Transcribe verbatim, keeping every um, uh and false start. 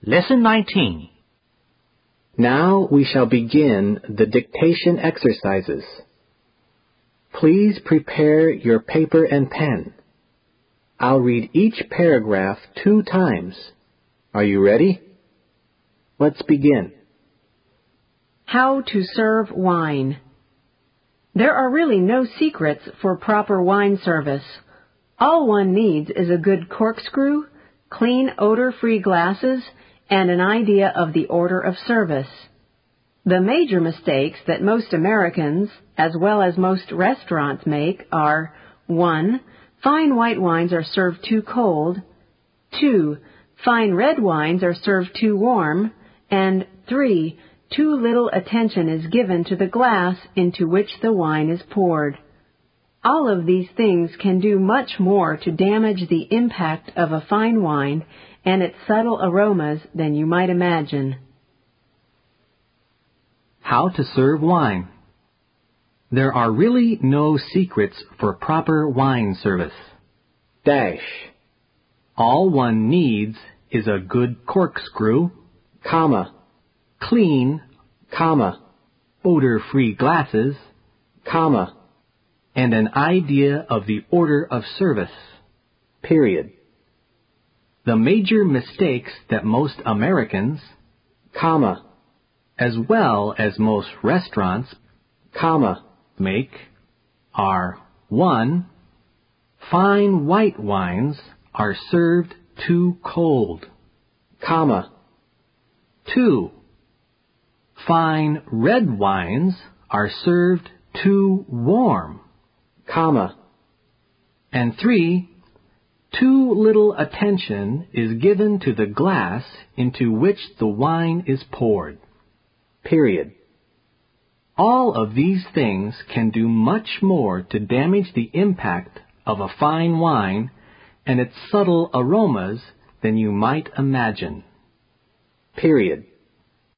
Lesson nineteen. Now we shall begin the dictation exercises. Please prepare your paper and pen. I'll read each paragraph two times. Are you ready? Let's begin. How to serve wine. There are really no secrets for proper wine service. All one needs is a good corkscrew, clean odor-free glasses, and an idea of the order of service. The major mistakes that most Americans, as well as most restaurants, make are one. Fine white wines are served too cold. two. Fine red wines are served too warm. And three. Too little attention is given to the glass into which the wine is poured. All of these things can do much more to damage the impact of a fine wine and its subtle aromas than you might imagine. How to serve wine. There are really no secrets for proper wine service. Dash. All one needs is a good corkscrew, Comma. clean, Comma. odor-free glasses, Comma. and an idea of the order of service. Period. The major mistakes that most Americans, Comma. as well as most restaurants, Comma. make are one. Fine white wines are served too cold. Comma. two. Fine red wines are served too warm. Comma. And three. Too little attention is given to the glass into which the wine is poured. Period. All of these things can do much more to damage the impact of a fine wine and its subtle aromas than you might imagine. Period.